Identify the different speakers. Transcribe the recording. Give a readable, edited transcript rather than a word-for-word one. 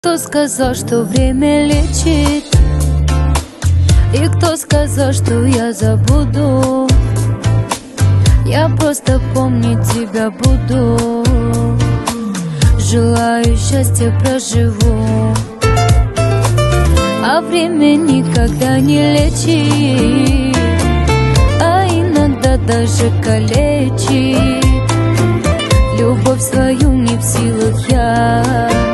Speaker 1: Кто сказал, что время лечит? И кто сказал, что я забуду? Я просто помнить тебя буду. Желаю счастья проживу. А время никогда не лечит, а иногда даже калечит. Любовь свою не в силах я